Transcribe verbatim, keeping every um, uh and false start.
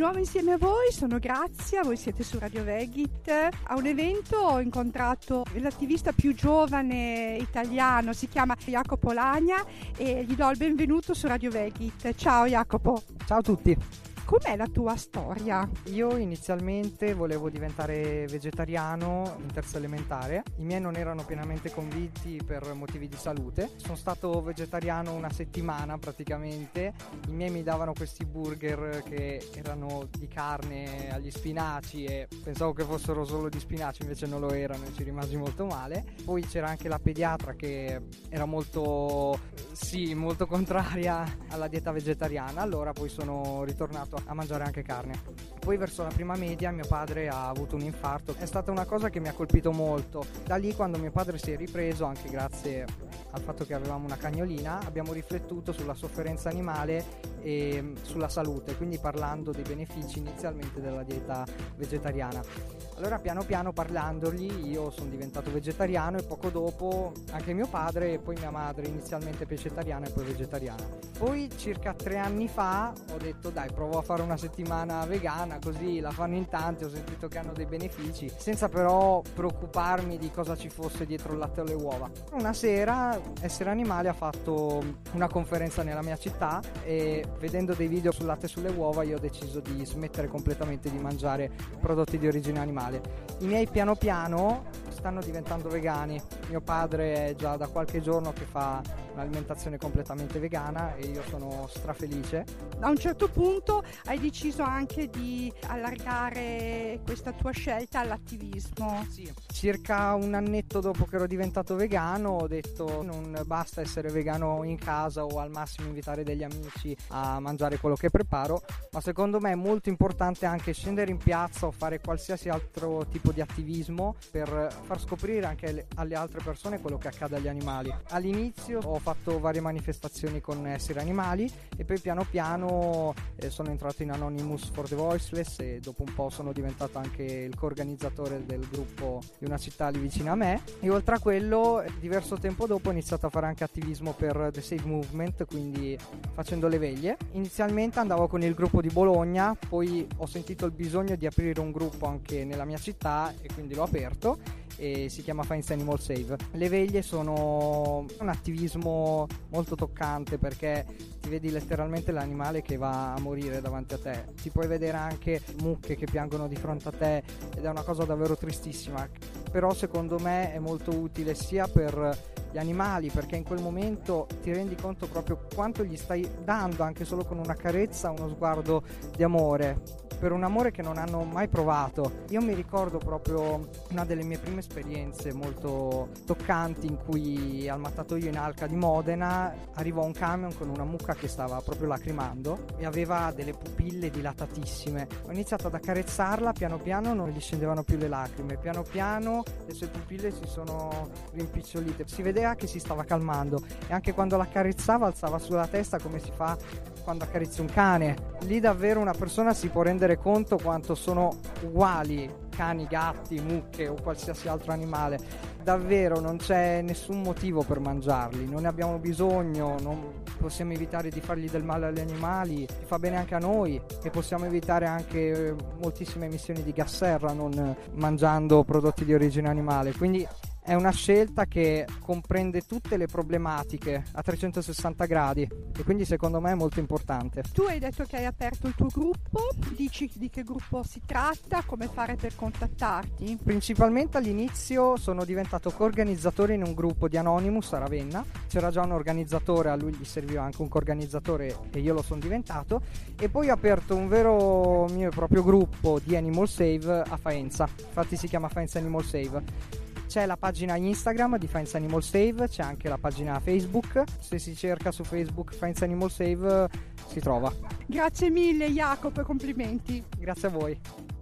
nuovo insieme a voi, sono Grazia, voi siete su Radio Vegit. A un evento ho incontrato l'attivista più giovane italiano, si chiama Jacopo Lagna e gli do il benvenuto su Radio Vegit. Ciao Jacopo. Ciao a tutti. Com'è la tua storia? Io inizialmente volevo diventare vegetariano in terza elementare. I miei non erano pienamente convinti per motivi di salute. Sono stato vegetariano una settimana praticamente. I miei mi davano questi burger che erano di carne agli spinaci e pensavo che fossero solo di spinaci, invece non lo erano e ci rimasi molto male. Poi c'era anche la pediatra che era molto, sì, molto contraria alla dieta vegetariana. Allora poi sono ritornato a mangiare anche carne. Poi verso la prima media mio padre ha avuto un infarto. È stata una cosa che mi ha colpito molto. Da lì, quando mio padre si è ripreso, anche grazie al fatto che avevamo una cagnolina, abbiamo riflettuto sulla sofferenza animale e sulla salute, quindi parlando dei benefici inizialmente della dieta vegetariana. Allora piano piano parlandogli io sono diventato vegetariano e poco dopo anche mio padre e poi mia madre, inizialmente pescetariana e poi vegetariana. Poi circa tre anni fa ho detto dai, provo a fare una settimana vegana, così la fanno in tanti, ho sentito che hanno dei benefici, senza però preoccuparmi di cosa ci fosse dietro il latte o le uova. Una sera Essere Animale ha fatto una conferenza nella mia città e vedendo dei video sul latte e sulle uova io ho deciso di smettere completamente di mangiare prodotti di origine animale. I miei piano piano stanno diventando vegani. Mio padre è già da qualche giorno che fa un'alimentazione completamente vegana e io sono strafelice. A un certo punto hai deciso anche di allargare questa tua scelta all'attivismo. Sì, circa un annetto dopo che ero diventato vegano ho detto non basta essere vegano in casa o al massimo invitare degli amici a mangiare quello che preparo, ma secondo me è molto importante anche scendere in piazza o fare qualsiasi altro tipo di attivismo per far scoprire anche alle altre persone quello che accade agli animali. All'inizio ho fatto varie manifestazioni con Essere Animali e poi piano piano eh, sono entrato in Anonymous for the Voiceless e dopo un po' sono diventato anche il coorganizzatore del gruppo di una città lì vicino a me. E oltre a quello, diverso tempo dopo ho iniziato a fare anche attivismo per The Save Movement, quindi facendo le veglie. Inizialmente andavo con il gruppo di Bologna, poi ho sentito il bisogno di aprire un gruppo anche nella mia città e quindi l'ho aperto e si chiama Feinstein Animal Save. Le veglie sono un attivismo molto toccante perché ti vedi letteralmente l'animale che va a morire davanti a te, ti puoi vedere anche mucche che piangono di fronte a te ed è una cosa davvero tristissima, però secondo me è molto utile sia per gli animali perché in quel momento ti rendi conto proprio quanto gli stai dando anche solo con una carezza, uno sguardo di amore, per un amore che non hanno mai provato. Io mi ricordo proprio una delle mie prime esperienze molto toccanti in cui al mattatoio in Alca di Modena arrivò un camion con una mucca che stava proprio lacrimando e aveva delle pupille dilatatissime. Ho iniziato ad accarezzarla, piano piano non gli scendevano più le lacrime, piano piano le sue pupille si sono rimpicciolite, si vedeva che si stava calmando e anche quando l'accarezzava alzava sulla testa come si fa quando accarezzi un cane. Lì davvero una persona si può rendere conto quanto sono uguali cani, gatti, mucche o qualsiasi altro animale. Davvero non c'è nessun motivo per mangiarli, non ne abbiamo bisogno, non possiamo evitare di fargli del male agli animali, fa bene anche a noi e possiamo evitare anche moltissime emissioni di gas serra non mangiando prodotti di origine animale. Quindi è una scelta che comprende tutte le problematiche a trecentosessanta gradi e quindi secondo me è molto importante. Tu hai detto che hai aperto il tuo gruppo, dici di che gruppo si tratta, come fare per contattarti? Principalmente all'inizio sono diventato coorganizzatore in un gruppo di Anonymous a Ravenna, c'era già un organizzatore, a lui gli serviva anche un coorganizzatore e io lo sono diventato, e poi ho aperto un vero mio e proprio gruppo di Animal Save a Faenza, infatti si chiama Faenza Animal Save. C'è la pagina Instagram di Faenza Animal Save, c'è anche la pagina Facebook, se si cerca su Facebook Faenza Animal Save si trova. Grazie mille Jacopo, complimenti. Grazie a voi.